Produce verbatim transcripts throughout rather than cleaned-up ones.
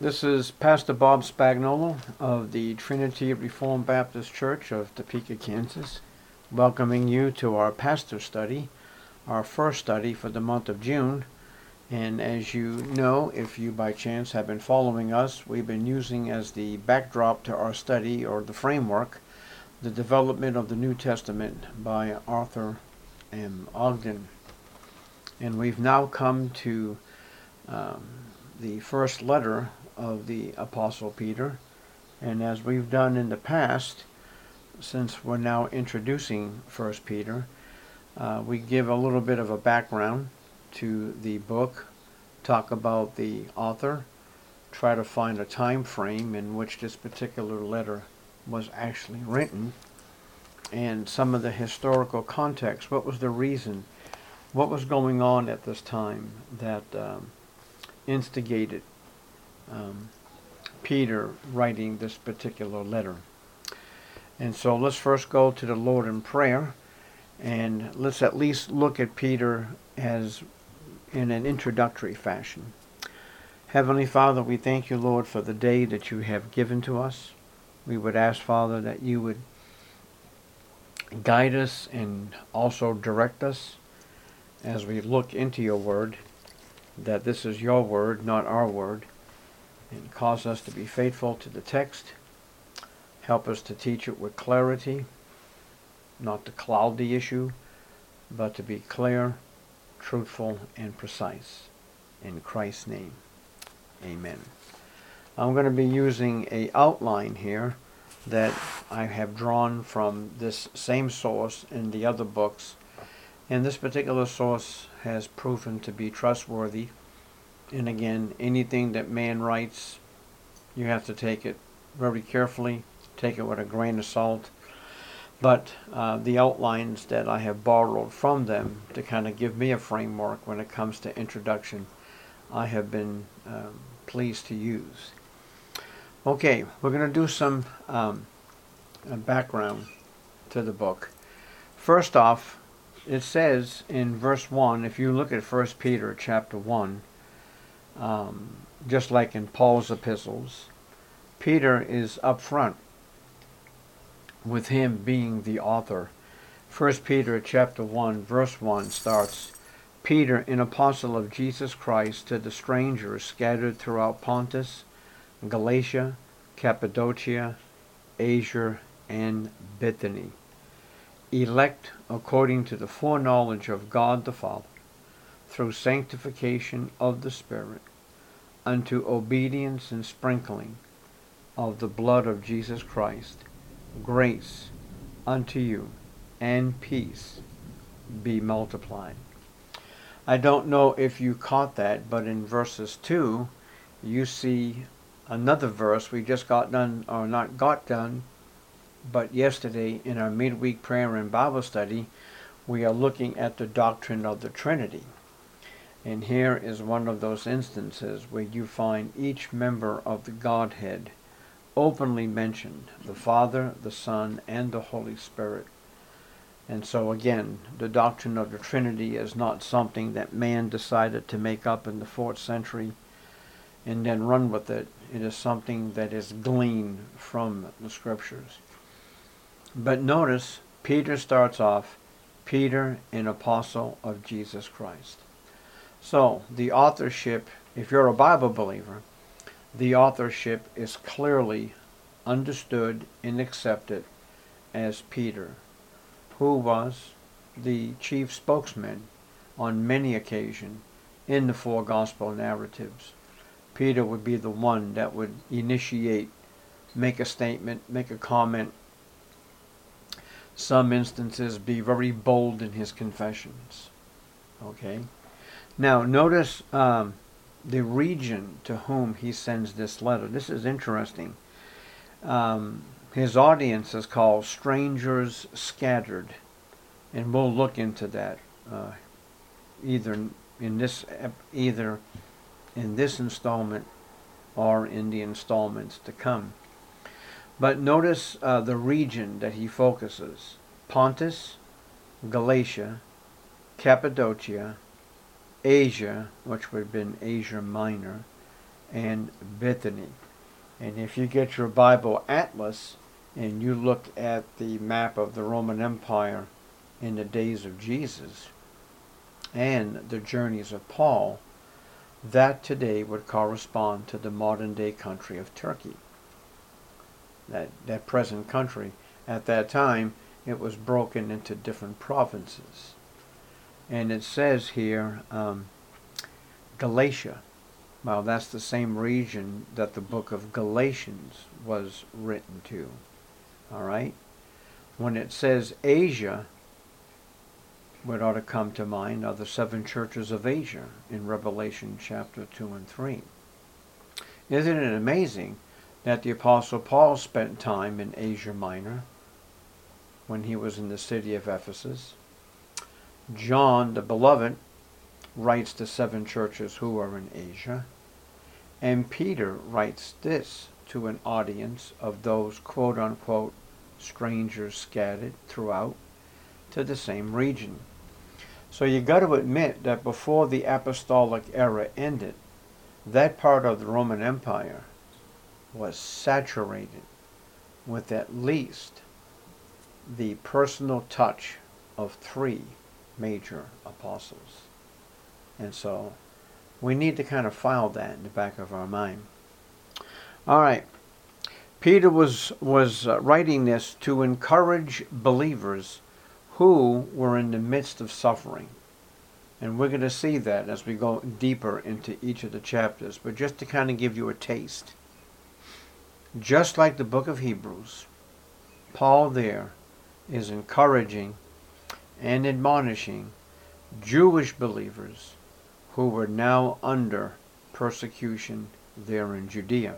This is Pastor Bob Spagnola of the Trinity Reformed Baptist Church of Topeka, Kansas, welcoming you to our pastor study, our first study for the month of June. And as you know, if you by chance have been following us, we've been using as the backdrop to our study, or the framework, the development of the New Testament by Arthur M. Ogden. And we've now come to um, the first letter of the Apostle Peter. And as we've done in the past, since we're now introducing First Peter, uh, we give a little bit of a background to the book, talk about the author, try to find a time frame in which this particular letter was actually written, and some of the historical context. What was the reason? What was going on at this time that um, instigated um, Peter writing this particular letter? And so let's first go to the Lord in prayer, and let's at least look at Peter as in an introductory fashion. Heavenly Father, we thank you, Lord, for the day that you have given to us. We would ask, Father, that you would guide us and also direct us as we look into your word, that this is your word, not our word, and cause us to be faithful to the text. Help us to teach it with clarity, not to cloud the issue, but to be clear, truthful, and precise. In Christ's name, amen. I'm going to be using an outline here that I have drawn from this same source in the other books. And this particular source has proven to be trustworthy. And again, anything that man writes, you have to take it very carefully, take it with a grain of salt. But uh, the outlines that I have borrowed from them to kind of give me a framework when it comes to introduction, I have been um, pleased to use. Okay, we're going to do some um, background to the book. First off, it says in verse one, if you look at First Peter chapter one, um, just like in Paul's epistles, Peter is up front with him being the author. First Peter chapter one, verse one starts, Peter, an apostle of Jesus Christ, to the strangers scattered throughout Pontus, Galatia, Cappadocia, Asia, and Bithynia, elect according to the foreknowledge of God the Father, through sanctification of the Spirit, unto obedience and sprinkling of the blood of Jesus Christ, grace unto you and peace be multiplied. I don't know if you caught that, but in verses two, you see another verse we just got done, or not got done, but yesterday in our midweek prayer and Bible study, we are looking at the doctrine of the Trinity. And here is one of those instances where you find each member of the Godhead openly mentioned, the Father, the Son, and the Holy Spirit. And so again, the doctrine of the Trinity is not something that man decided to make up in the fourth century and then run with it. It is something that is gleaned from the Scriptures. But notice, Peter starts off, Peter, an apostle of Jesus Christ. So, the authorship, if you're a Bible believer, the authorship is clearly understood and accepted as Peter, who was the chief spokesman on many occasions in the four gospel narratives. Peter would be the one that would initiate, make a statement, make a comment, some instances be very bold in his confessions. Okay? Now, notice um, the region to whom he sends this letter. This is interesting. Um, his audience is called strangers scattered. And we'll look into that uh, either in this either in this installment or in the installments to come. But notice uh, the region that he focuses: Pontus, Galatia, Cappadocia, Asia, which would have been Asia Minor, and Bithynia. And if you get your Bible Atlas and you look at the map of the Roman Empire in the days of Jesus and the journeys of Paul, that today would correspond to the modern day country of Turkey. That, that present country, at that time, it was broken into different provinces. And it says here, um, Galatia. Well, that's the same region that the book of Galatians was written to. All right? When it says Asia, what ought to come to mind are the seven churches of Asia in Revelation chapter two and three. Isn't it amazing that the Apostle Paul spent time in Asia Minor when he was in the city of Ephesus? John, the beloved, writes to seven churches who are in Asia. And Peter writes this to an audience of those quote-unquote strangers scattered throughout to the same region. So you got to admit that before the apostolic era ended, that part of the Roman Empire was saturated with at least the personal touch of three major apostles. And so we need to kind of file that in the back of our mind. All right. Peter was, was uh, writing this to encourage believers who were in the midst of suffering. And we're going to see that as we go deeper into each of the chapters. But just to kind of give you a taste. Just like the book of Hebrews, Paul there is encouraging and admonishing Jewish believers who were now under persecution there in Judea.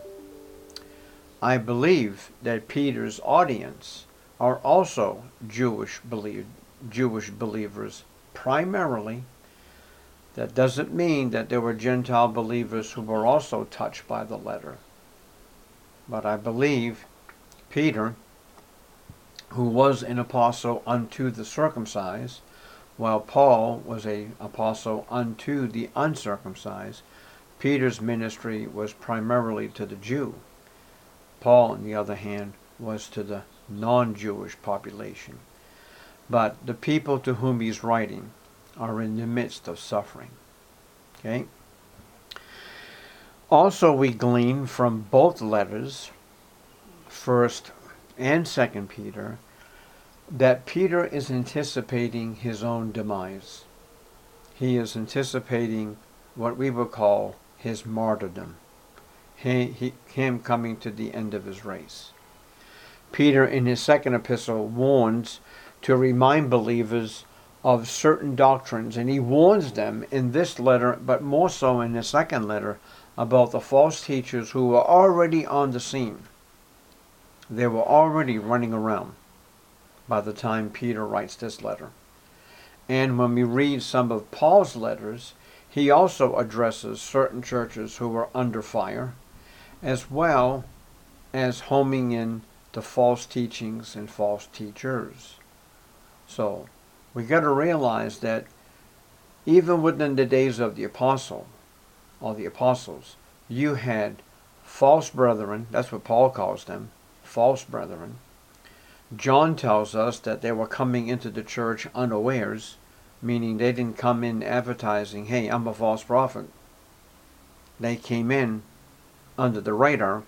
I believe that Peter's audience are also Jewish believe, Jewish believers primarily. That doesn't mean that there were Gentile believers who were also touched by the letter. But I believe Peter, who was an apostle unto the circumcised, while Paul was an apostle unto the uncircumcised, Peter's ministry was primarily to the Jew. Paul, on the other hand, was to the non-Jewish population. But the people to whom he's writing are in the midst of suffering. Okay? Also, we glean from both letters, First and Second Peter, that Peter is anticipating his own demise. He is anticipating what we would call his martyrdom. He, he, him coming to the end of his race. Peter, in his second epistle, warns to remind believers of certain doctrines, and he warns them in this letter, but more so in the second letter, about the false teachers who were already on the scene. They were already running around by the time Peter writes this letter. And when we read some of Paul's letters, he also addresses certain churches who were under fire, as well as homing in the false teachings and false teachers. So we got to realize that even within the days of the apostle, or the apostles, you had false brethren, that's what Paul calls them, false brethren. John tells us that they were coming into the church unawares, meaning they didn't come in advertising, hey, I'm a false prophet. They came in under the radar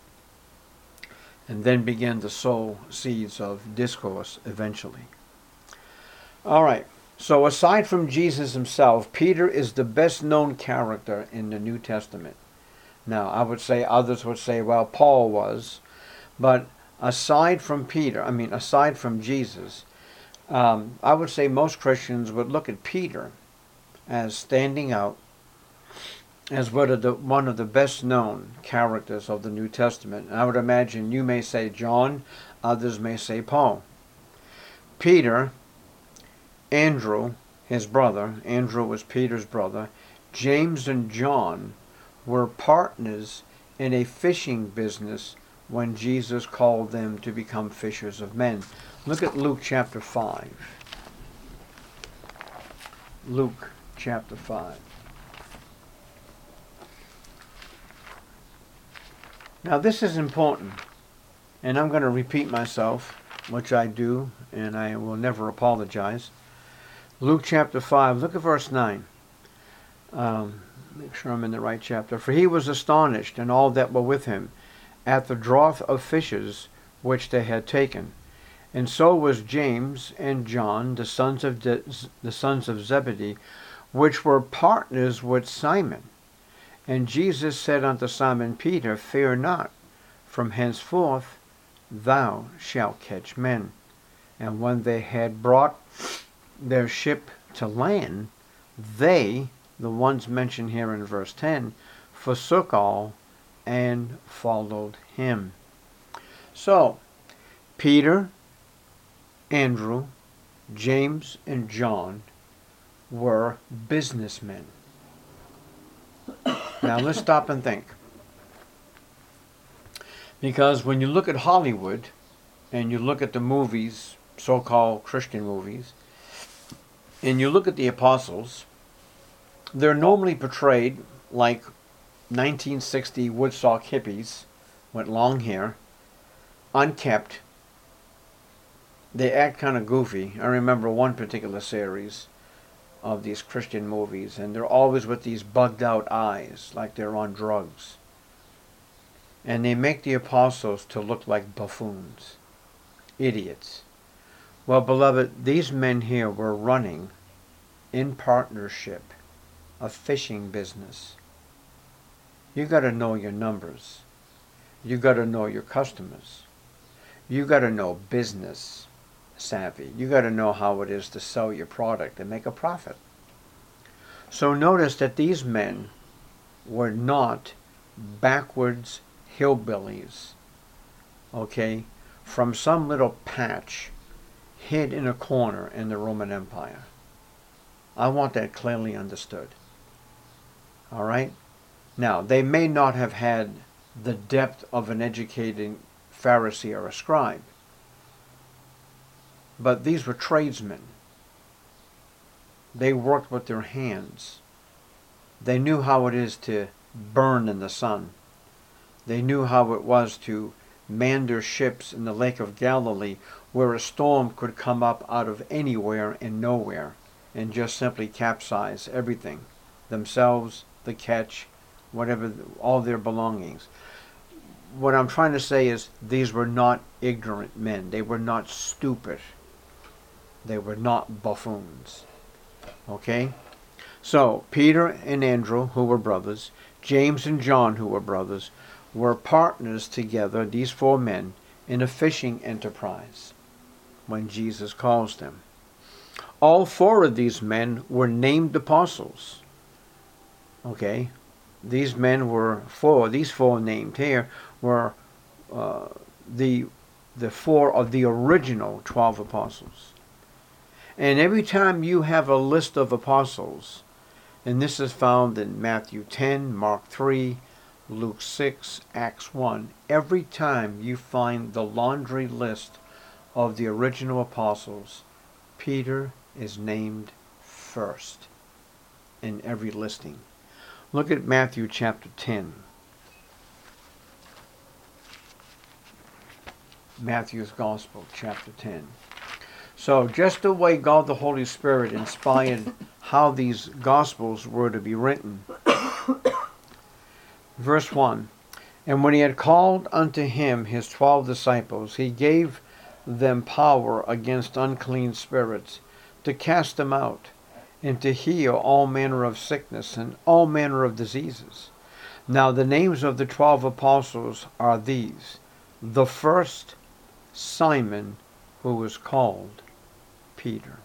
and then began to sow seeds of discourse eventually. All right, so aside from Jesus himself, Peter is the best known character in the New Testament. Now, I would say, others would say, well, Paul was, but aside from Peter, I mean, aside from Jesus, um, I would say most Christians would look at Peter as standing out as one of the, one of the best known characters of the New Testament. And I would imagine you may say John, others may say Paul. Peter, Andrew, his brother, Andrew was Peter's brother, James and John were partners in a fishing business when Jesus called them to become fishers of men. Look at Luke chapter five. Luke chapter five. Now this is important, and I'm going to repeat myself, which I do, and I will never apologize. Luke chapter five, look at verse nine. Um, make sure I'm in the right chapter. For he was astonished, and all that were with him, at the draught of fishes which they had taken. And so was James and John, the sons of De- the sons of Zebedee, which were partners with Simon. And Jesus said unto Simon Peter, Fear not, from henceforth thou shalt catch men. And when they had brought their ship to land, they, the ones mentioned here in verse ten, forsook all and followed him. So, Peter, Andrew, James, and John were businessmen. Now let's stop and think. Because when you look at Hollywood, and you look at the movies, so-called Christian movies, and you look at the apostles, they're normally portrayed like nineteen sixty Woodstock hippies with long hair, unkempt. They act kind of goofy. I remember one particular series of these Christian movies, and they're always with these bugged out eyes, like they're on drugs. And they make the apostles to look like buffoons, idiots. Well, beloved, these men here were running in partnership a fishing business. You got to know your numbers. You got to know your customers. You got to know business savvy. You got to know how it is to sell your product and make a profit. So notice that these men were not backwards hillbillies, okay, from some little patch hid in a corner in the Roman Empire. I want that clearly understood. All right? Now, they may not have had the depth of an educated Pharisee or a scribe, but these were tradesmen. They worked with their hands. They knew how it is to burn in the sun. They knew how it was to man their ships in the Lake of Galilee, where a storm could come up out of anywhere and nowhere and just simply capsize everything, themselves, the catch, whatever, all their belongings. What I'm trying to say is these were not ignorant men. They were not stupid. They were not buffoons. Okay? So, Peter and Andrew, who were brothers, James and John, who were brothers, were partners together, these four men, in a fishing enterprise when Jesus calls them. All four of these men were named apostles. Okay? These men were four, these four named here were uh, the, the four of the original twelve apostles. And every time you have a list of apostles, and this is found in Matthew ten, Mark three, Luke six, Acts one, every time you find the laundry list of the original apostles, Peter is named first in every listing. Look at Matthew chapter ten. Matthew's Gospel, chapter ten. So just the way God the Holy Spirit inspired how these Gospels were to be written. Verse one, And when he had called unto him his twelve disciples, he gave them power against unclean spirits, to cast them out, and to heal all manner of sickness and all manner of diseases. Now the names of the twelve apostles are these. The first, Simon, who was called Peter.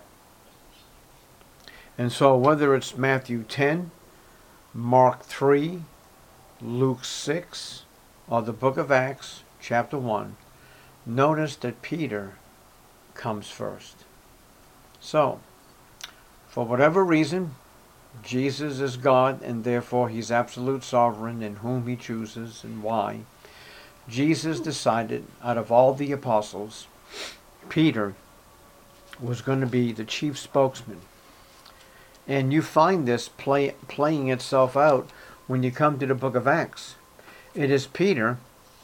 And so whether it's Matthew ten, Mark three, Luke six, or the book of Acts, chapter one, notice that Peter comes first. So, for whatever reason, Jesus is God, and therefore he's absolute sovereign in whom he chooses and why. Jesus decided, out of all the apostles, Peter was going to be the chief spokesman. And you find this play, playing itself out when you come to the book of Acts. It is Peter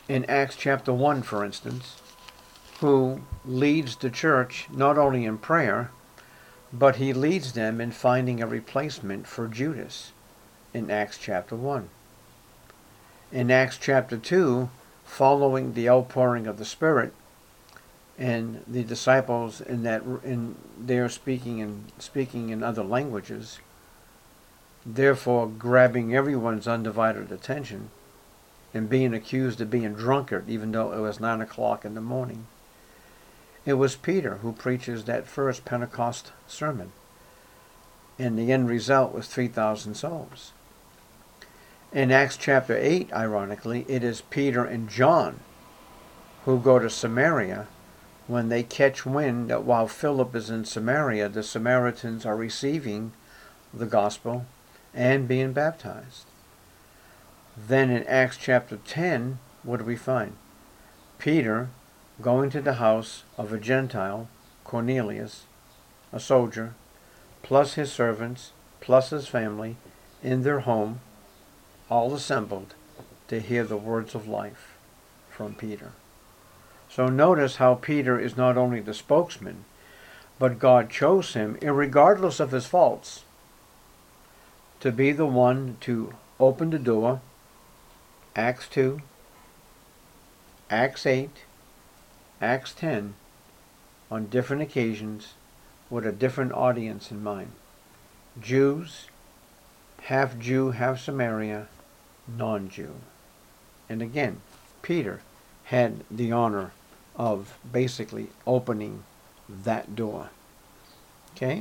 in Acts chapter one, for instance, who leads the church not only in prayer, but he leads them in finding a replacement for Judas in Acts chapter one. In Acts chapter two, following the outpouring of the Spirit, and the disciples in that in their speaking and speaking in other languages, therefore grabbing everyone's undivided attention and being accused of being drunkard, even though it was nine o'clock in the morning. It was Peter who preaches that first Pentecost sermon, and the end result was three thousand souls. In Acts chapter eight, ironically, it is Peter and John who go to Samaria when they catch wind that while Philip is in Samaria, the Samaritans are receiving the gospel and being baptized. Then in Acts chapter ten, what do we find? Peter going to the house of a Gentile, Cornelius, a soldier, plus his servants, plus his family, in their home, all assembled to hear the words of life from Peter. So notice how Peter is not only the spokesman, but God chose him, irregardless of his faults, to be the one to open the door. Acts two, Acts eight, Acts ten, on different occasions with a different audience in mind. Jews, half Jew, half Samaria, non-Jew. And again, Peter had the honor of basically opening that door. Okay?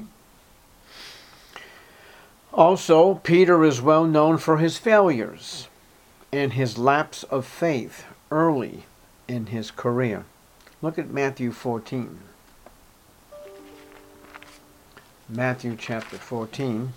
Also, Peter is well known for his failures and his lapse of faith early in his career. Look at Matthew fourteen. Matthew chapter fourteen.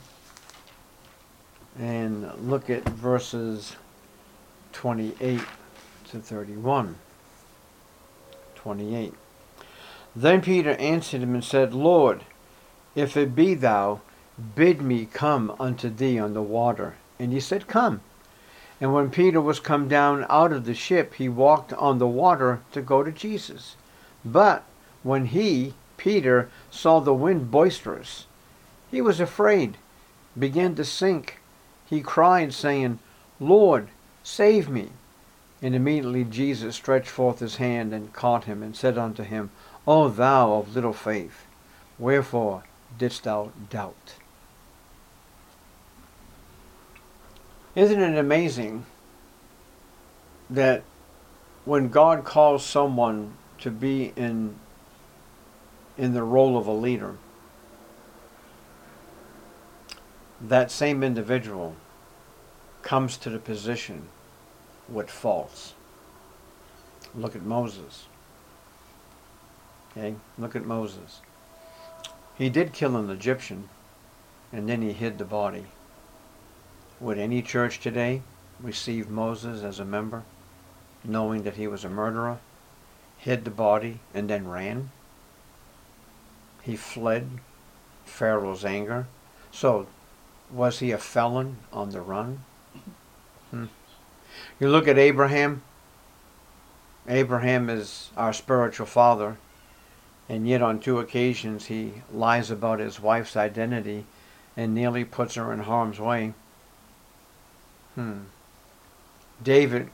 And look at verses twenty-eight to thirty-one. twenty-eight. Then Peter answered him and said, Lord, if it be thou, bid me come unto thee on the water. And he said, Come. And when Peter was come down out of the ship, he walked on the water to go to Jesus. But when he, Peter, saw the wind boisterous, he was afraid, began to sink. He cried, saying, Lord, save me. And immediately Jesus stretched forth his hand and caught him, and said unto him, O thou of little faith, wherefore didst thou doubt? Isn't it amazing that when God calls someone to be in, in the role of a leader, that same individual comes to the position with faults? Look at Moses. Okay, look at Moses. He did kill an Egyptian, and then he hid the body. Would any church today receive Moses as a member, knowing that he was a murderer, hid the body, and then ran? He fled Pharaoh's anger. So, was he a felon on the run? Hmm. You look at Abraham. Abraham is our spiritual father, and yet on two occasions he lies about his wife's identity and nearly puts her in harm's way. Hmm. David,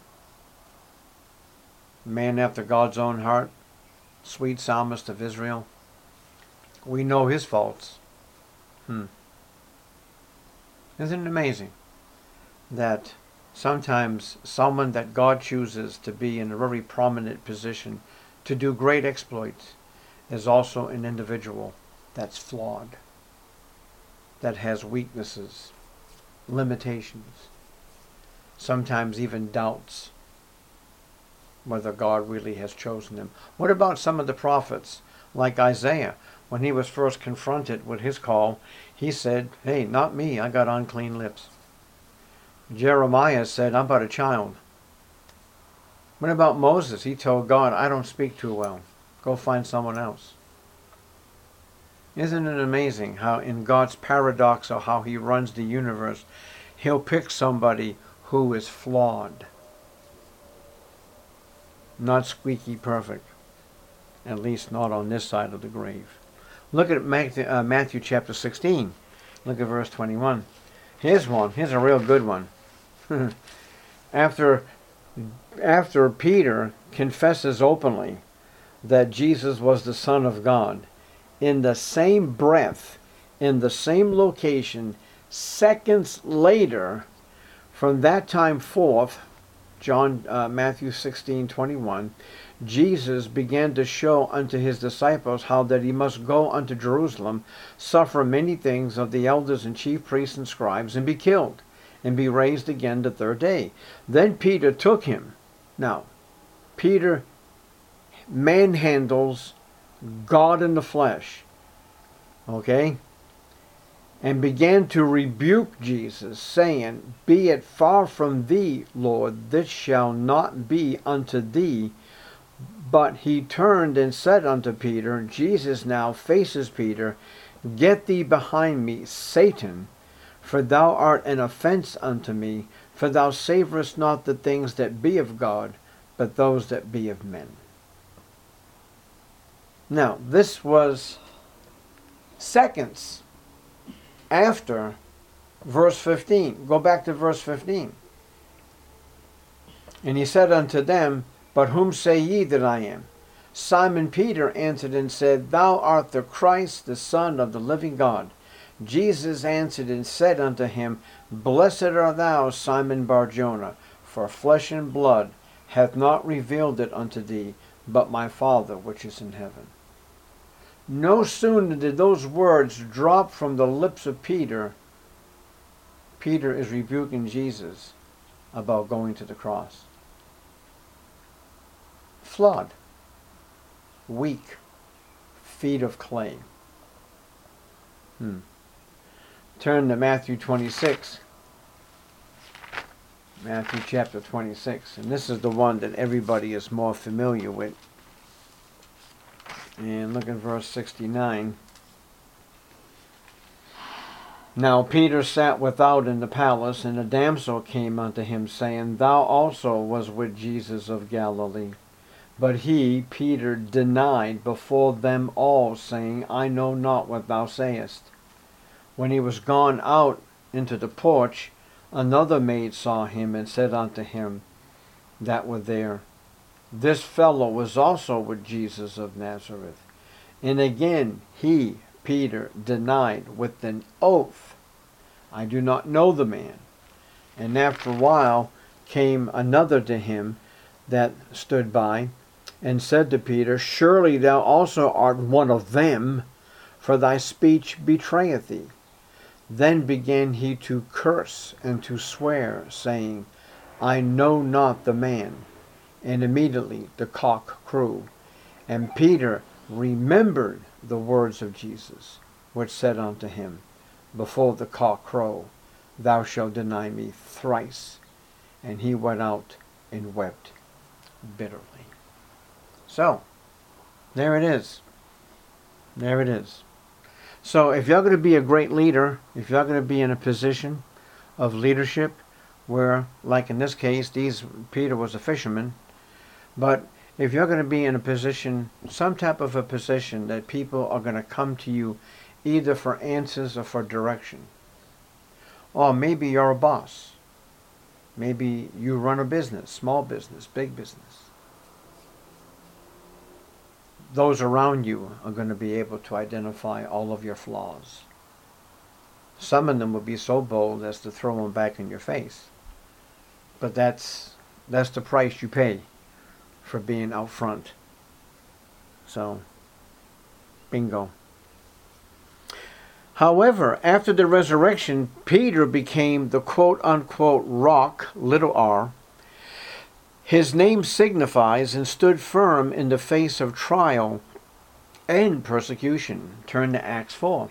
man after God's own heart, sweet psalmist of Israel. We know his faults. Hmm. Isn't it amazing that sometimes someone that God chooses to be in a very prominent position to do great exploits is also an individual that's flawed, that has weaknesses, limitations, sometimes even doubts whether God really has chosen him. What about some of the prophets, like Isaiah? When he was first confronted with his call, he said, hey, not me, I got unclean lips. Jeremiah said, I'm but a child. What about Moses? He told God, I don't speak too well. Go find someone else. Isn't it amazing how in God's paradox of how he runs the universe, he'll pick somebody who is flawed. not squeaky perfect, at least not on this side of the grave. Look at Matthew, uh, Matthew chapter sixteen. Look at verse twenty-one. Here's one. Here's a real good one. after, after Peter confesses openly that Jesus was the Son of God, in the same breath, in the same location, seconds later, from that time forth, John uh, Matthew sixteen twenty-one, Jesus began to show unto his disciples how that he must go unto Jerusalem, suffer many things of the elders and chief priests and scribes, and be killed, and be raised again the third day. Then Peter took him. Now, Peter manhandles God in the flesh, okay, and began to rebuke Jesus, saying, Be it far from thee, Lord, this shall not be unto thee. But he turned and said unto Peter, Jesus now faces Peter, Get thee behind me, Satan, for thou art an offense unto me, for thou savorest not the things that be of God, but those that be of men. Now, this was seconds after verse fifteen. Go back to verse fifteen. And he said unto them, But whom say ye that I am? Simon Peter answered and said, Thou art the Christ, the Son of the living God. Jesus answered and said unto him, Blessed art thou, Simon Bar-Jonah, for flesh and blood hath not revealed it unto thee, but my Father which is in heaven. No sooner did those words drop from the lips of Peter, Peter is rebuking Jesus about going to the cross. Flawed, weak, feet of clay. Hmm. Turn to Matthew twenty-six. Matthew chapter twenty-six. And this is the one that everybody is more familiar with. And look at verse sixty-nine. Now Peter sat without in the palace, and a damsel came unto him, saying, Thou also was with Jesus of Galilee. But he, Peter, denied before them all, saying, I know not what thou sayest. When he was gone out into the porch, another maid saw him, and said unto him that were there, This fellow was also with Jesus of Nazareth. And again he, Peter, denied with an oath, I do not know the man. And after a while came another to him that stood by, and said to Peter, Surely thou also art one of them, for thy speech betrayeth thee. Then began he to curse and to swear, saying, I know not the man. And immediately the cock crew. And Peter remembered the words of Jesus, which said unto him, Before the cock crow, thou shalt deny me thrice. And he went out and wept bitterly. So, there it is. There it is. So if you're going to be a great leader, if you're going to be in a position of leadership, where, like in this case, these Peter was a fisherman, but if you're going to be in a position, some type of a position that people are going to come to you either for answers or for direction, or maybe you're a boss, maybe you run a business, small business, big business, those around you are going to be able to identify all of your flaws. Some of them will be so bold as to throw them back in your face. But that's that's the price you pay for being out front. So, bingo. However, after the resurrection, Peter became the quote-unquote rock, little r. His name signifies and stood firm in the face of trial and persecution. Turn to Acts four.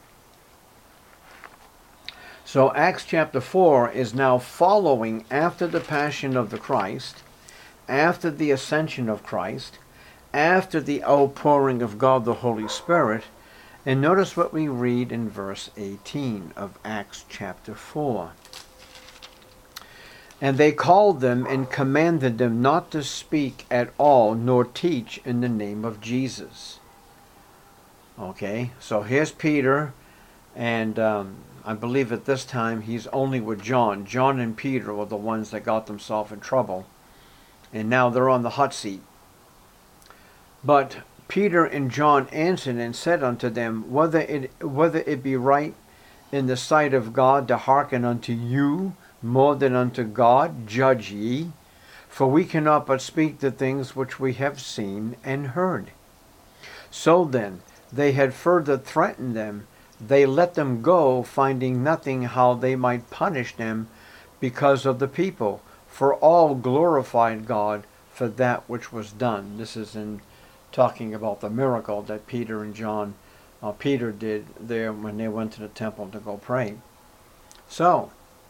So Acts chapter four is now following after the passion of the Christ, after the ascension of Christ, after the outpouring of God the Holy Spirit. And notice what we read in verse eighteen of Acts chapter four. And they called them and commanded them not to speak at all, nor teach in the name of Jesus. Okay, so here's Peter, and um, I believe at this time he's only with John. John and Peter were the ones that got themselves in trouble. And now they're on the hot seat. But Peter and John answered and said unto them, Whether it, whether it be right in the sight of God to hearken unto you more than unto God, judge ye. For we cannot but speak the things which we have seen and heard. So then, they had further threatened them. They let them go, finding nothing how they might punish them because of the people. For all glorified God for that which was done. This is in talking about the miracle that Peter and John, uh, Peter did there when they went to the temple to go pray. So,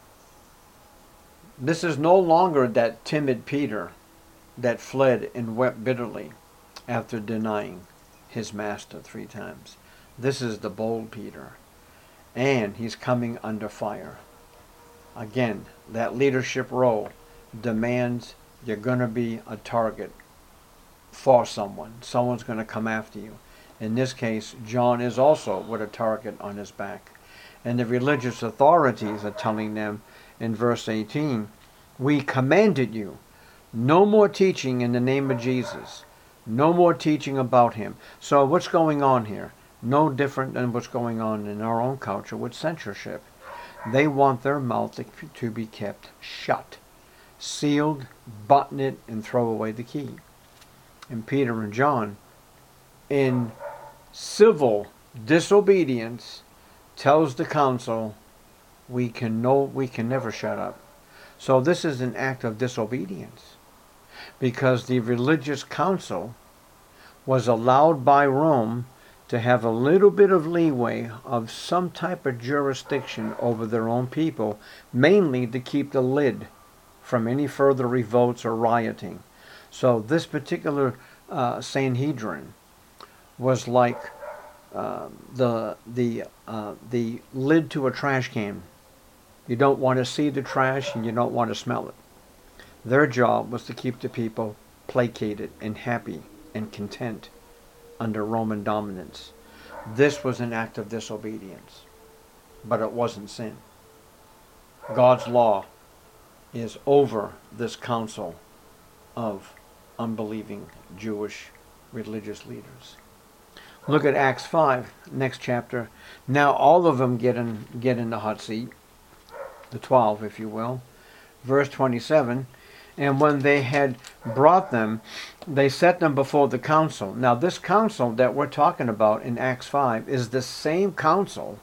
this is no longer that timid Peter that fled and wept bitterly after denying his master three times. This is the bold Peter. And he's coming under fire. Again, that leadership role demands you're going to be a target for someone. Someone's going to come after you. In this case, John is also with a target on his back. And the religious authorities are telling them in verse eighteen, we commanded you, no more teaching in the name of Jesus. No more teaching about him. So what's going on here? No different than what's going on in our own culture with censorship. They want their mouth to, to be kept shut, sealed, button it, and throw away the key. And Peter and John, in civil disobedience, tells the council, we can no, we can never shut up. So this is an act of disobedience, because the religious council was allowed by Rome to have a little bit of leeway of some type of jurisdiction over their own people, mainly to keep the lid from any further revolts or rioting. So this particular uh, Sanhedrin was like uh, the the uh, the lid to a trash can. You don't want to see the trash and you don't want to smell it. Their job was to keep the people placated and happy and content under Roman dominance. This was an act of disobedience, but it wasn't sin. God's law is over this council of unbelieving Jewish religious leaders. Look at Acts five, next chapter. Now all of them get in, get in the hot seat, the twelve, if you will. Verse twenty-seven, and when they had brought them, they set them before the council. Now this council that we're talking about in Acts five is the same council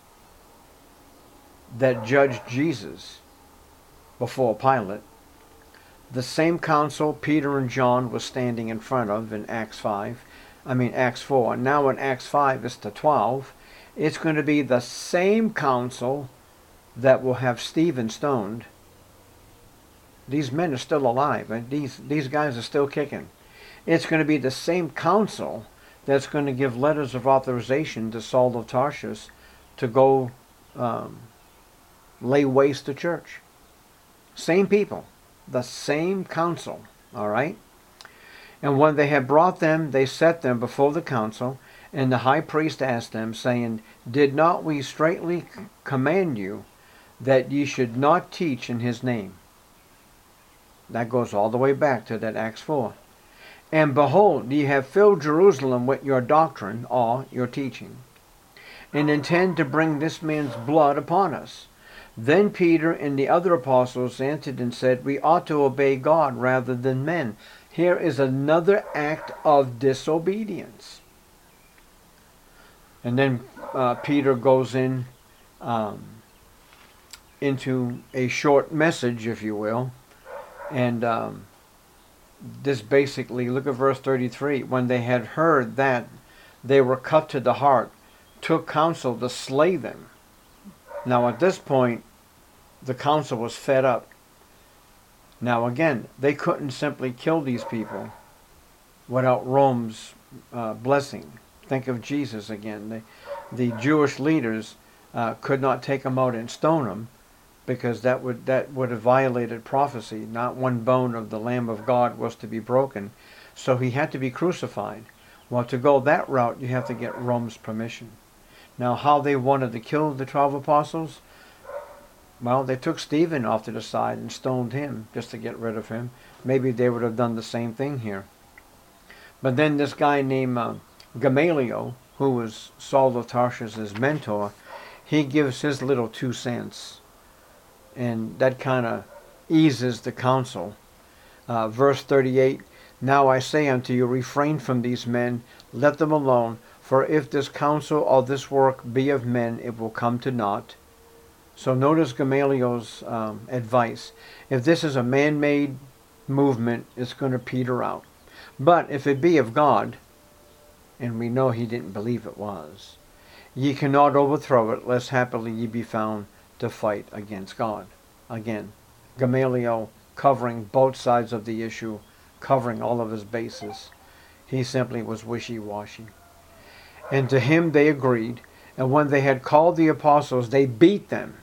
that judged Jesus before Pilate. The same council Peter and John were standing in front of in Acts five. I mean Acts four. Now in Acts five it's the twelve. It's going to be the same council that will have Stephen stoned. These men are still alive. And these, these guys are still kicking. It's going to be the same council that's going to give letters of authorization to Saul of Tarsus to go um, lay waste the church. Same people. The same council. All right? And when they had brought them, they set them before the council. And the high priest asked them, saying, Did not we straitly command you that ye should not teach in his name? That goes all the way back to that Acts four. And behold, ye have filled Jerusalem with your doctrine, or your teaching, and intend to bring this man's blood upon us. Then Peter and the other apostles answered and said, We ought to obey God rather than men. Here is another act of disobedience. And then uh, Peter goes in um, into a short message, if you will. And um, this basically, look at verse thirty-three. When they had heard that, they were cut to the heart, took counsel to slay them. Now at this point, the council was fed up. Now again, they couldn't simply kill these people without Rome's uh, blessing. Think of Jesus again. The, the Jewish leaders uh, could not take them out and stone them because that would that would have violated prophecy. Not one bone of the Lamb of God was to be broken, so he had to be crucified. Well, to go that route, you have to get Rome's permission. Now, how they wanted to kill the twelve apostles? Well, they took Stephen off to the side and stoned him just to get rid of him. Maybe they would have done the same thing here. But then this guy named uh, Gamaliel, who was Saul of Tarsus's mentor, he gives his little two cents. And that kind of eases the council. Uh, verse thirty-eight, now I say unto you, refrain from these men, let them alone, for if this counsel or this work be of men, it will come to naught. So notice Gamaliel's um, advice. If this is a man-made movement, it's going to peter out. But if it be of God, and we know he didn't believe it was, ye cannot overthrow it, lest happily ye be found to fight against God. Again, Gamaliel covering both sides of the issue, covering all of his bases. He simply was wishy-washy. And to him they agreed, and when they had called the apostles, they beat them.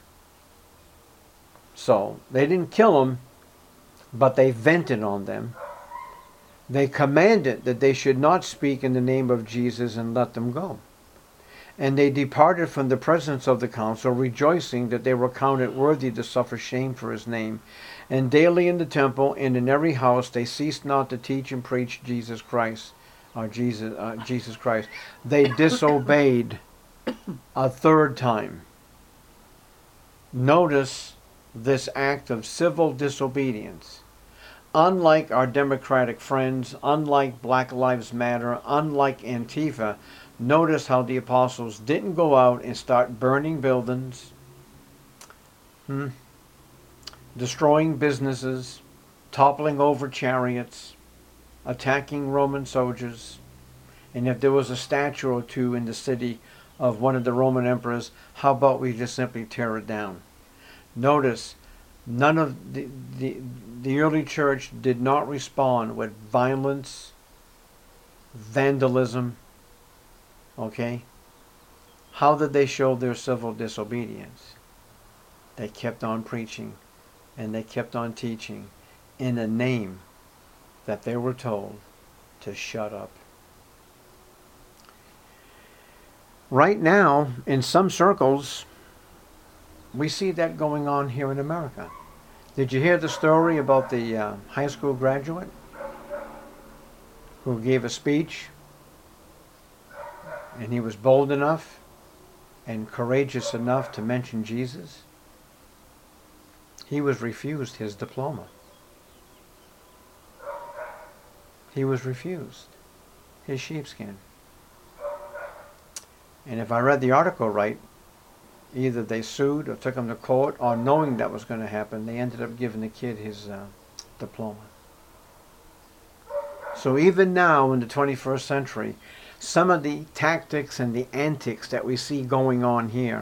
So, they didn't kill them, but they vented on them. They commanded that they should not speak in the name of Jesus and let them go. And they departed from the presence of the council, rejoicing that they were counted worthy to suffer shame for his name. And daily in the temple and in every house they ceased not to teach and preach Jesus Christ. Or Jesus, uh, Jesus Christ. They disobeyed a third time. Notice this act of civil disobedience. Unlike our Democratic friends, unlike Black Lives Matter, unlike Antifa, notice how the apostles didn't go out and start burning buildings, hmm, destroying businesses, toppling over chariots, attacking Roman soldiers. And if there was a statue or two in the city of one of the Roman emperors, how about we just simply tear it down? Notice, none of the, the, the early church did not respond with violence, vandalism. Okay? How did they show their civil disobedience? They kept on preaching and they kept on teaching in a name that they were told to shut up. Right now, in some circles, we see that going on here in America. Did you hear the story about the uh, high school graduate who gave a speech, and he was bold enough and courageous enough to mention Jesus? He was refused his diploma. He was refused his sheepskin. And if I read the article right, either they sued or took him to court, or knowing that was going to happen, they ended up giving the kid his uh, diploma. So even now in the twenty-first century, some of the tactics and the antics that we see going on here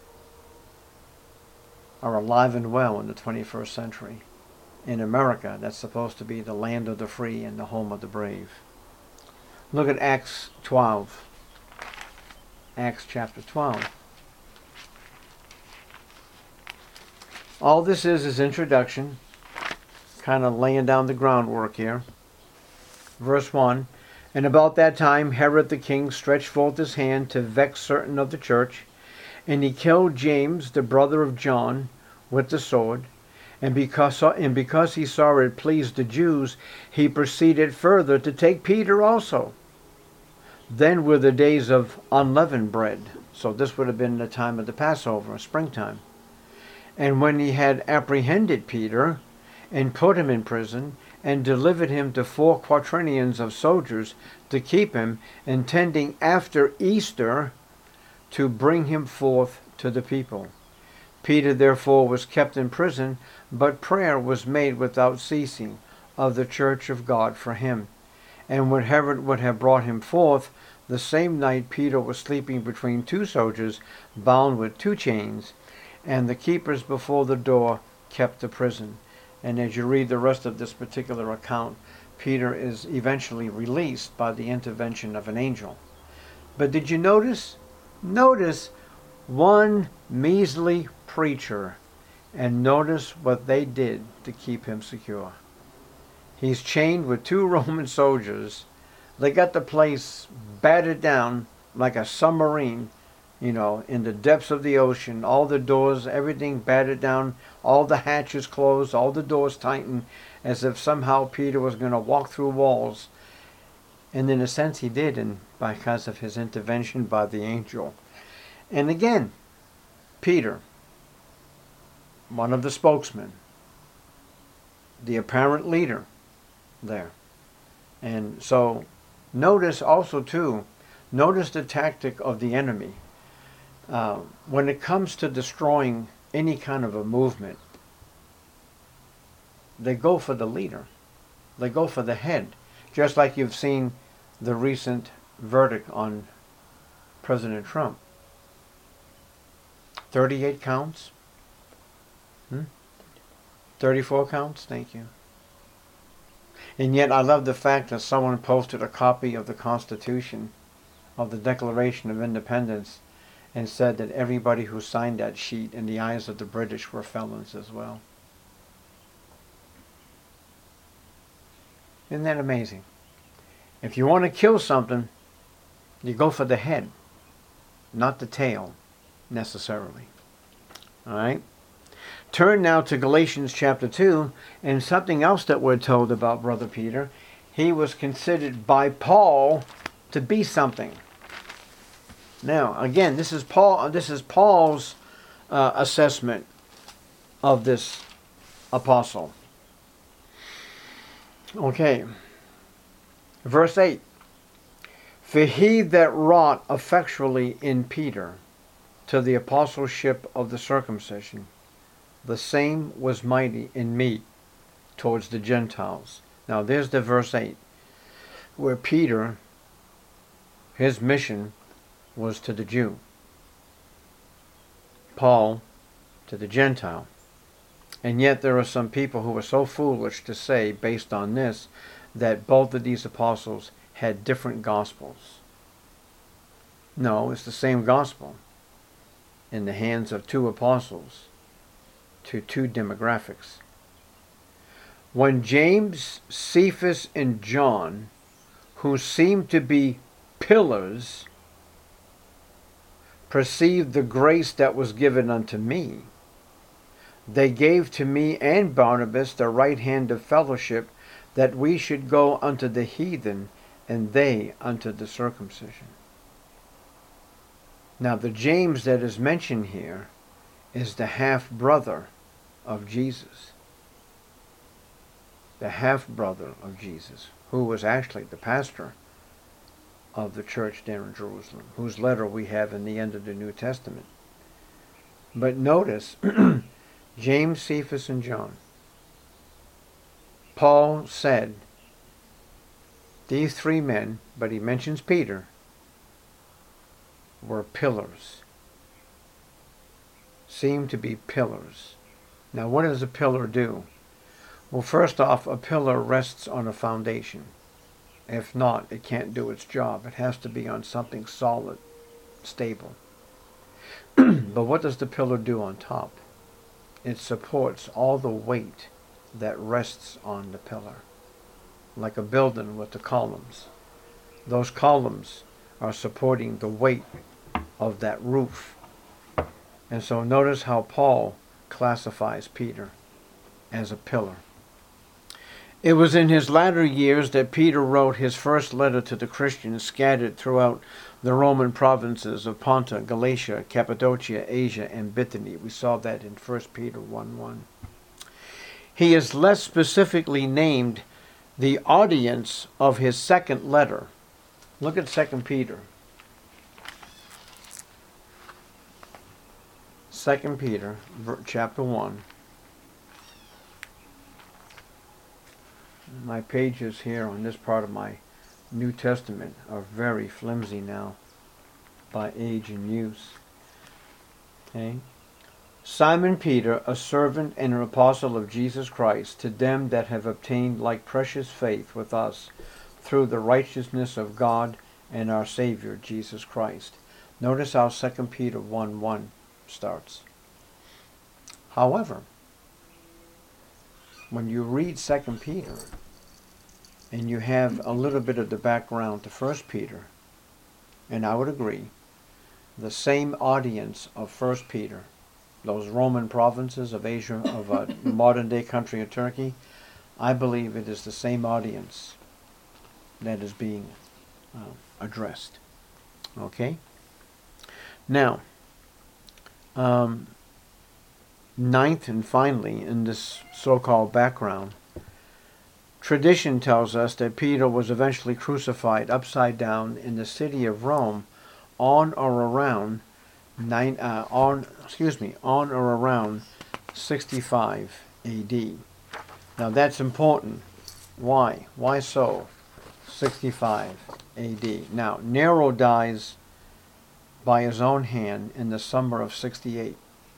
are alive and well in the twenty-first century. In America, that's supposed to be the land of the free and the home of the brave. Look at Acts twelve. Acts chapter twelve. All this is is introduction, kind of laying down the groundwork here. Verse one, and about that time Herod the king stretched forth his hand to vex certain of the church, and he killed James, the brother of John, with the sword. And because, and because he saw it pleased the Jews, he proceeded further to take Peter also. Then were the days of unleavened bread. So this would have been the time of the Passover, springtime. And when he had apprehended Peter, and put him in prison, and delivered him to four quaternions of soldiers to keep him, intending after Easter to bring him forth to the people. Peter therefore was kept in prison, but prayer was made without ceasing of the church of God for him. And when Herod would have brought him forth, the same night Peter was sleeping between two soldiers, bound with two chains, and the keepers before the door kept the prison. And as you read the rest of this particular account, Peter is eventually released by the intervention of an angel. But did you notice? Notice one measly preacher And notice what they did to keep him secure. He's chained with two Roman soldiers. They got the place battered down like a submarine, you know, in the depths of the ocean. All the doors, everything battered down, all the hatches closed, all the doors tightened, as if somehow Peter was going to walk through walls. And in a sense he did, and because of his intervention by the angel. And again, Peter, one of the spokesmen, the apparent leader there. And so notice also too, notice the tactic of the enemy. Uh, when it comes to destroying any kind of a movement, they go for the leader. They go for the head. Just like you've seen the recent verdict on President Trump. thirty-eight counts? Hmm? thirty-four counts? Thank you. And yet I love the fact that someone posted a copy of the Constitution, of the Declaration of Independence, and said that everybody who signed that sheet in the eyes of the British were felons as well. Isn't that amazing? If you want to kill something, you go for the head, not the tail, necessarily. All right? Turn now to Galatians chapter two, and something else that we're told about Brother Peter. He was considered by Paul to be something. Now, again, this is Paul. This is Paul's uh, assessment of this apostle. Okay. Verse eight. For he that wrought effectually in Peter to the apostleship of the circumcision, the same was mighty in me towards the Gentiles. Now there's the verse eight, where Peter, his mission was to the Jew. Paul to the Gentile. And yet there are some people who are so foolish to say, based on this, that both of these apostles had different gospels. No, it's the same gospel in the hands of two apostles to two demographics. When James, Cephas, and John, who seemed to be pillars, perceived the grace that was given unto me, they gave to me and Barnabas the right hand of fellowship, that we should go unto the heathen, and they unto the circumcision. Now the James that is mentioned here is the half-brother of Jesus. The half-brother of Jesus, who was actually the pastor of the church there in Jerusalem, whose letter we have in the end of the New Testament. But notice, James, Cephas, and John. Paul said, these three men, but he mentions Peter, were pillars. Seemed to be pillars. Now what does a pillar do? Well, first off, a pillar rests on a foundation. If not, it can't do its job. It has to be on something solid, stable. But what does the pillar do on top? It supports all the weight that rests on the pillar. Like a building with the columns. Those columns are supporting the weight of that roof. And so notice how Paul classifies Peter as a pillar. It was in his latter years that Peter wrote his first letter to the Christians scattered throughout the Roman provinces of Pontus, Galatia, Cappadocia, Asia, and Bithynia. We saw that in First Peter one one. He is less specifically named the audience of his second letter. Look at Second Peter. Second Peter, chapter one. My pages here on this part of my New Testament are very flimsy now by age and use. Okay. Simon Peter, a servant and an apostle of Jesus Christ, to them that have obtained like precious faith with us through the righteousness of God and our Savior Jesus Christ. Notice how Second Peter one one starts. However, when you read Second Peter, and you have a little bit of the background to First Peter, and I would agree, the same audience of First Peter, those Roman provinces of Asia, of a modern-day country of Turkey, I believe it is the same audience that is being uh, addressed. Okay? Now, um, ninth and finally, in this so-called background, tradition tells us that Peter was eventually crucified upside down in the city of Rome on or around nine, uh, on excuse me, on or around sixty-five A D. Now that's important. Why? Why so? sixty-five A D. Now Nero dies by his own hand in the summer of sixty-eight.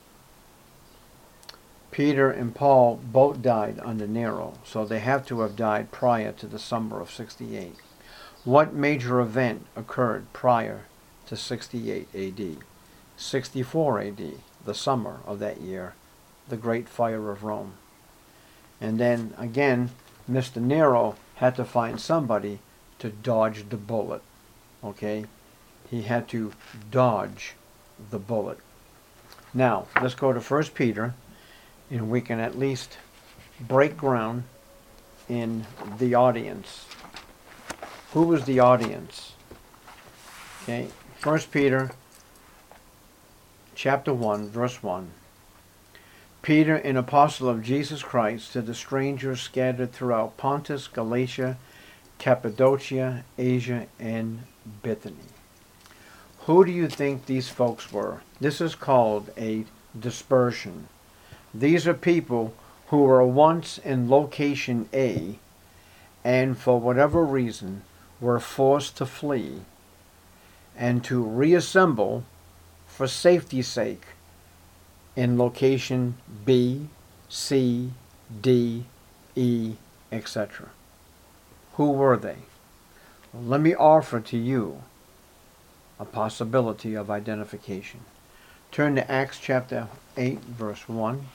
Peter and Paul both died under Nero, so they have to have died prior to the summer of sixty-eight. What major event occurred prior to sixty-eight A D? sixty-four A D, the summer of that year, the Great Fire of Rome. And then again, Mister Nero had to find somebody to dodge the bullet. Okay? He had to dodge the bullet. Now, let's go to First Peter, and we can at least break ground in the audience. Who was the audience? Okay, First Peter chapter one, verse one. Peter, an apostle of Jesus Christ, to the strangers scattered throughout Pontus, Galatia, Cappadocia, Asia, and Bithyny. Who do you think these folks were? This is called a dispersion. These are people who were once in location A and for whatever reason were forced to flee and to reassemble for safety's sake in location B, C, D, E, et cetera. Who were they? Well, let me offer to you a possibility of identification. Turn to Acts chapter eight, verse one.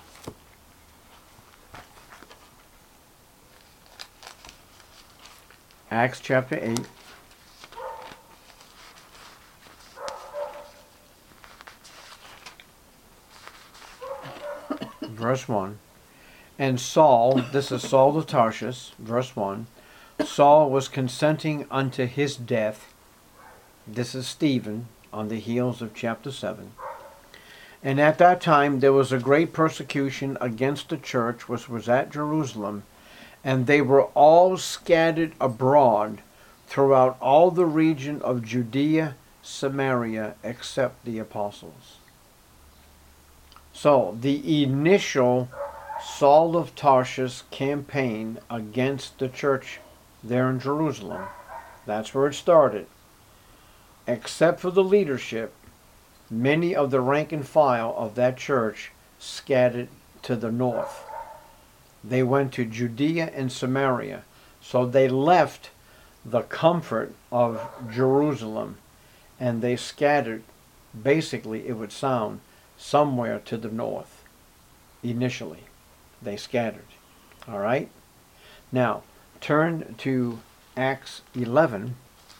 Acts chapter eight. Verse one. And Saul, this is Saul of Tarsus, verse one. Saul was consenting unto his death. This is Stephen on the heels of chapter seven. And at that time there was a great persecution against the church which was at Jerusalem, and they were all scattered abroad throughout all the region of Judea, Samaria, except the apostles. So, the initial Saul of Tarsus campaign against the church there in Jerusalem, that's where it started. Except for the leadership, many of the rank and file of that church scattered to the north. They went to Judea and Samaria. So they left the comfort of Jerusalem and they scattered, basically it would sound, somewhere to the north. Initially, they scattered. All right? Now, turn to Acts eleven.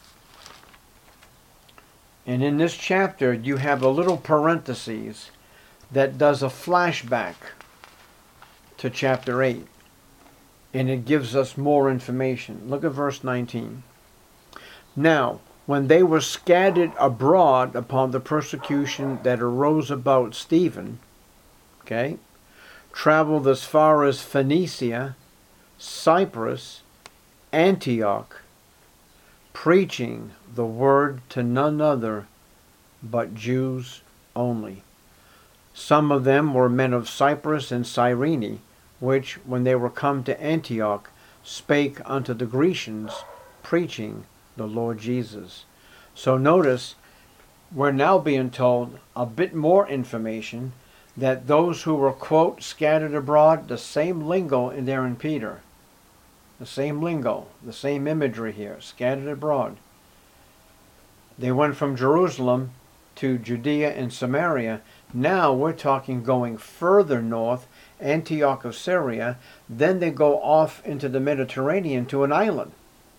And in this chapter, you have a little parenthesis that does a flashback to chapter eight. And it gives us more information. Look at verse nineteen. Now, when they were scattered abroad upon the persecution that arose about Stephen, okay, traveled as far as Phoenicia, Cyprus, Antioch, preaching the word to none other but Jews only. Some of them were men of Cyprus and Cyrene, which, when they were come to Antioch, spake unto the Grecians, preaching the Lord Jesus. So notice, we're now being told a bit more information that those who were, quote, scattered abroad, the same lingo in there in Peter. The same lingo, the same imagery here, scattered abroad. They went from Jerusalem to Judea and Samaria. Now we're talking going further north, Antioch of Syria, then they go off into the Mediterranean to an island,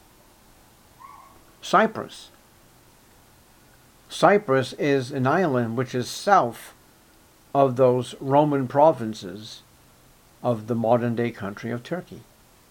Cyprus. Cyprus is an island which is south of those Roman provinces of the modern-day country of Turkey.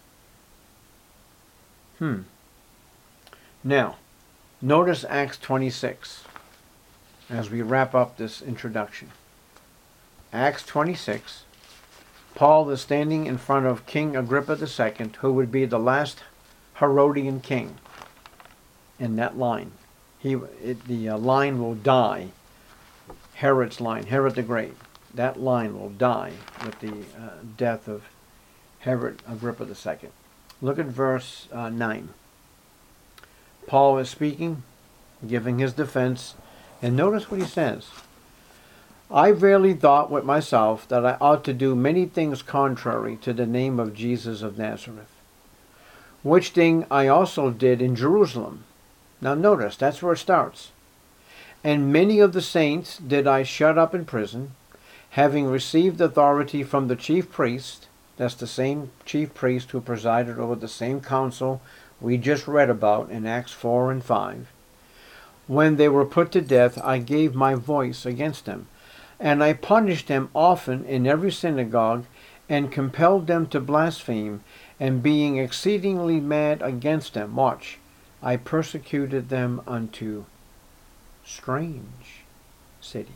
Hmm. Now, notice Acts twenty-six as we wrap up this introduction. Acts twenty-six, Paul is standing in front of King Agrippa the Second, who would be the last Herodian king in that line. He, it, the uh, line will die. Herod's line, Herod the Great. That line will die with the uh, death of Herod Agrippa the Second. Look at verse uh, nine. Paul is speaking, giving his defense, and notice what he says. I verily thought with myself that I ought to do many things contrary to the name of Jesus of Nazareth, which thing I also did in Jerusalem. Now notice, that's where it starts. And many of the saints did I shut up in prison, having received authority from the chief priest. That's the same chief priest who presided over the same council we just read about in Acts four and five. When they were put to death, I gave my voice against them, and I punished them often in every synagogue, and compelled them to blaspheme, and being exceedingly mad against them, watch, I persecuted them unto strange cities.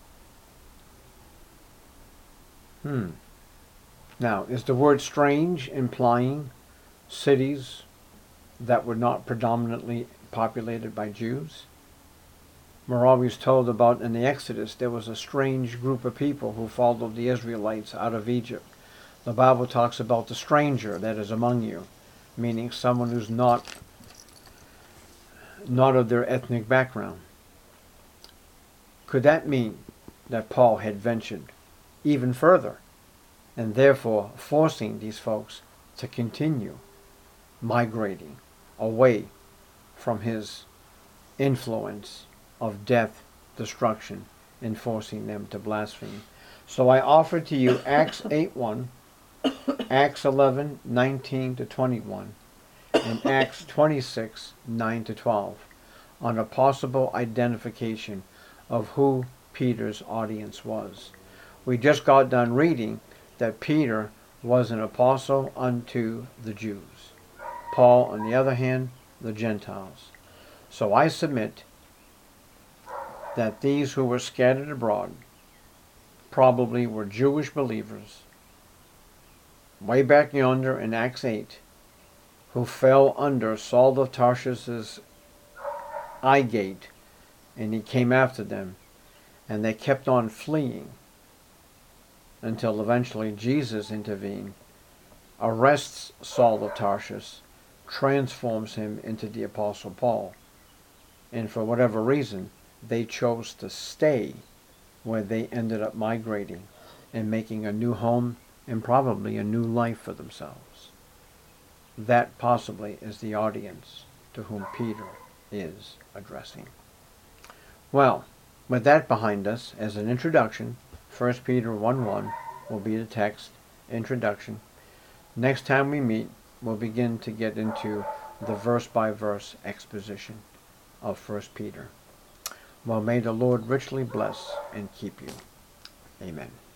Hmm. Now, is the word strange implying cities that were not predominantly populated by Jews? We're always told about in the Exodus there was a strange group of people who followed the Israelites out of Egypt. The Bible talks about the stranger that is among you, meaning someone who's not not of their ethnic background. Could that mean that Paul had ventured even further, and therefore forcing these folks to continue migrating away from his influence of death, destruction, and forcing them to blaspheme? So I offer to you Acts eight one, Acts eleven nineteen to twenty-one, and Acts twenty-six nine to twelve on a possible identification of who Peter's audience was. We just got done reading that Peter was an apostle unto the Jews. Paul, on the other hand, the Gentiles. So I submit that these who were scattered abroad probably were Jewish believers way back yonder in Acts eight, who fell under Saul of Tarsus's eye gate, and he came after them, and they kept on fleeing until eventually Jesus intervened, arrests Saul of Tarsus, transforms him into the Apostle Paul. And for whatever reason, they chose to stay where they ended up migrating and making a new home and probably a new life for themselves. That possibly is the audience to whom Peter is addressing. Well, with that behind us, as an introduction, First Peter one one will be the text introduction. Next time we meet, we'll begin to get into the verse-by-verse exposition of First Peter. Well, may the Lord richly bless and keep you. Amen.